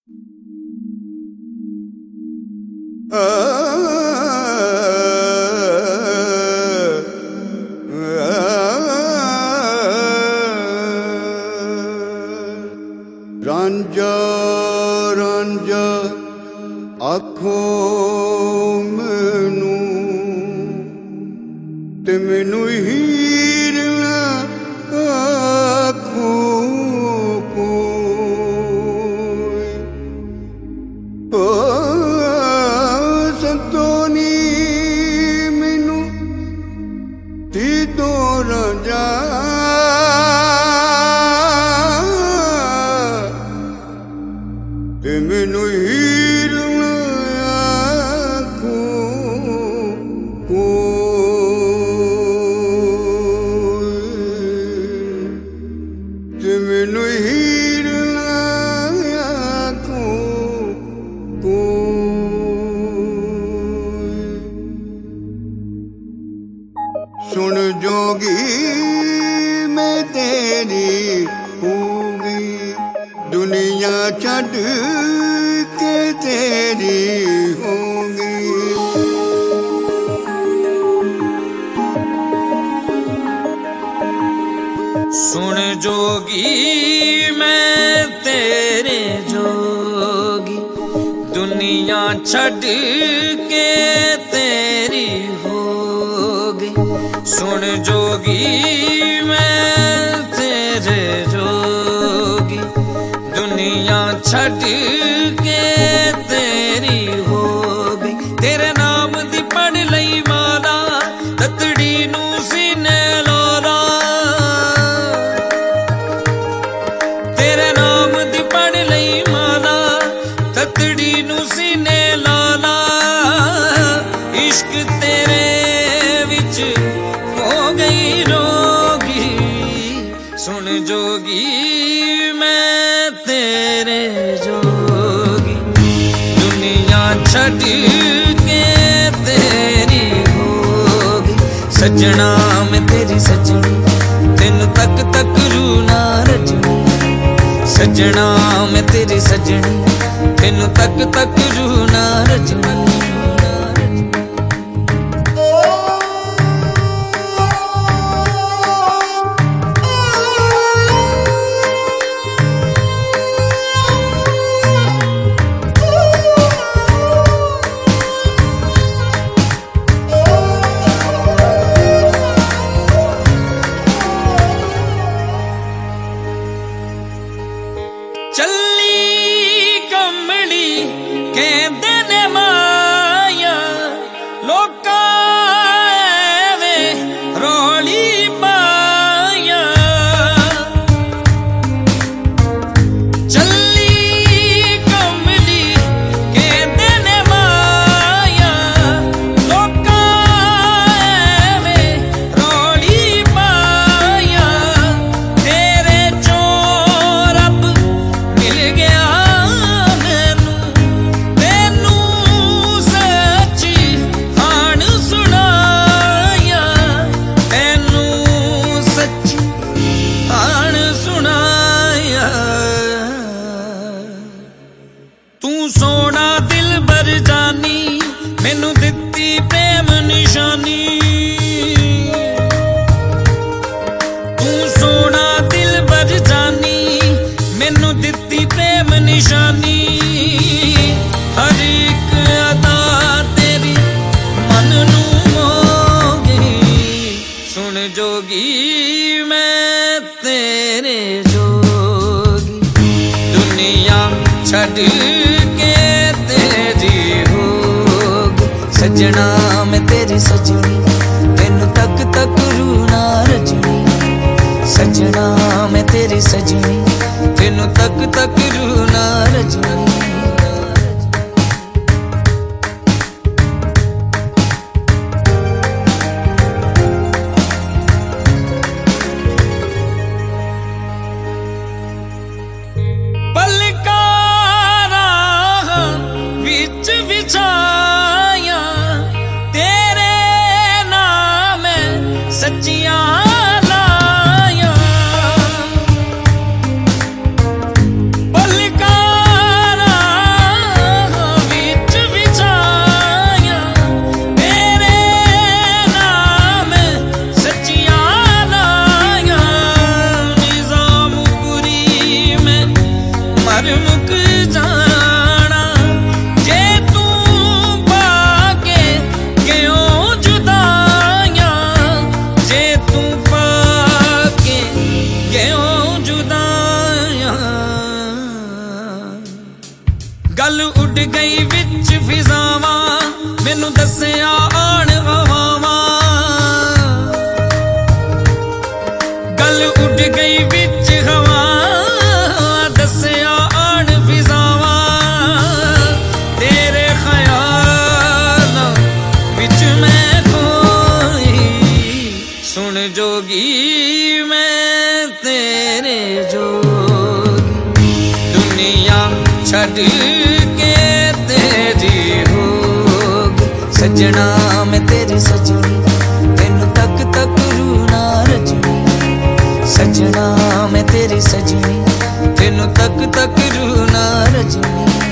ਰਾਂਝਾ ਰਾਂਝਾ ਆਖੋ ਮੈਨੂੰ ਤੇ ਮੈਨੂੰ ਹੀਰ ਨਾ ਆਖੋ ਕੋਈ ਸੰਤੋਨੀ ਮੈਨੂੰ ਤੀ ਤੋਂ ਰਾਂਝਾ ਤੇ ਮੈਨੂੰ ਹੀਰ ਨਾ ਆਖੋ ਕੋਈ ਤੇ ਮੈਨੂੰ ਹੀਰ ਨਾ ਆਖੋ ਕੋਈ। ਸੁਣ ਜੋਗੀ ਮੈਂ ਤੇਰੀ ਹੋਗੀ ਦੁਨੀਆ ਛੱਡ ਕੇ ਤੇਰੀ ਹੋਗੀ। ਸੁਣ ਜੋਗੀ ਮੈਂ ਤੇਰੇ ਜੋਗੀ ਦੁਨੀਆ ਛੱਡ ਕੇ ਤੇਰੀ ਹੋਗੀ। ਸੁਣ ਜੋਗੀ ਮੈਂ ਤੇਰੇ ਜੋਗੀ ਦੁਨੀਆ ਛੱਡ ਕੇ ਤੇਰੀ ਹੋ ਗਈ। ਤੇਰੇ ਨਾਮ ਦੀ ਪੜ੍ਹ ਲਈ ਮਾਲਾ ਤਤੜੀ ਨੂੰ ਸੀਨੇ ਲੋਲਾ। ਤੇਰੇ ਨਾਮ ਦੀ ਪੜ੍ਹ ਲਈ ਮਾਲਾ ਤਤੜੀ ਨੂੰ ਸੀਨੇ ਲੋਲਾ। ਇਸ਼ਕ ਤੇਰੇ ਵਿੱਚ ਹੋ ਗਈ ਰੋਗੀ। ਸੁਣ ਜੋਗੀ ਮੈਂ ਤੇਰੇ ਜੋਗੀ ਦੁਨੀਆ ਛੱਡ ਕੇ ਤੇਰੀ ਹੋਗੀ। ਸੱਜਣਾ ਮੈਂ ਤੇਰੀ ਸੱਜਣੀ ਤੈਨੂੰ ਤੱਕ ਤੱਕ ਰੂ ਨਾ ਰਜਣੀ। ਸੱਜਣਾ ਮੈਂ ਤੇਰੀ ਸੱਜਣੀ ਤੈਨੂੰ ਤੱਕ ਤੱਕ ਰੂ ਨਾ ਰਜਣੀ। ਚੱਲੀ ਕਮਲੀ ਕਹਿੰਦੇ ਨੇ ਮਾਇਆ ਲੋਕਾਂ ਐਵੇਂ ਰੌਲੀ ਪਾਇਆ। ਚੱਲੀ ਕਮਲੀ ਕਹਿੰਦੇ ਨੇ ਮਾਇਆ ਲੋਕਾਂ ਐਵੇਂ ਰੌਲੀ ਪਾਇਆ। ਤੇਰੇ ਚੋਂ ਰੱਬ ਮਿਲ ਗਿਆ ਮੈਨੂੰ ਤੈਨੂੰ ਸੱਚੀ ਹਾਣ ਸੁਣਾਇਆ। ਤੈਨੂੰ ਸੱਚੀ ਹਾਣ ਸੁਣਾਇਆ। ਤੂੰ ਸੋਹਣਾ ਦਿਲਬਰ ਜਾਨੀ ਮੈਨੂੰ ਦਿੱਤੀ ਪ੍ਰੇਮ ਨਿਸ਼ਾਨੀ। ਤੂੰ ਸੋਹਣਾ ਦਿਲਬਰ ਜਾਨੀ ਮੈਨੂੰ ਦਿੱਤੀ ਪ੍ਰੇਮ ਨਿਸ਼ਾਨੀ। ਹਰ ਇੱਕ ਅਦਾ ਤੇਰੀ ਮਨ ਨੂੰ ਮੋਹ ਗਈ। ਸੁਣ ਜੋਗੀ ਮੈਂ ਤੇਰੇ ਜੋਗੀ ਦੁਨੀਆ ਛੱਡ ਕੇ ਤੇਰੀ ਹੋਗੀ। ਸੱਜਣਾ ਮੈਂ ਤੇਰੀ ਸੱਜਣੀ ਤੈਨੂੰ ਤੱਕ ਤੱਕ ਰੂ ਨਾ ਰਜਣੀ। ਸੱਜਣਾ ਮੈਂ ਤੇਰੀ ਸੱਜਣੀ ਤੈਨੂੰ ਤੱਕ ਤੱਕ ਰੂ ਨਾ ਰਜਣੀ। ਪਲਕਾਂ ਵਿੱਚ ਵਿਛਾਇਆ ਤੇਰੇ ਨਾਮ ਸੱਚੀਆਂ ਲਾਇਆ। गई विच फिजावां मैनू दस्सिया आण हवावां गल उड़ गई विच हवा दस्सिया आण फिजावां तेरे ख्याल विच मैं खोई सुन जोगी मैं तेरे जोगी दुनिया छड़ के तेरी होगी सजना मैं तेरी सजनी तेनू तक तक रूना रजनी सजना मैं तेरी सजनी तेनू तक तक रूना रजनी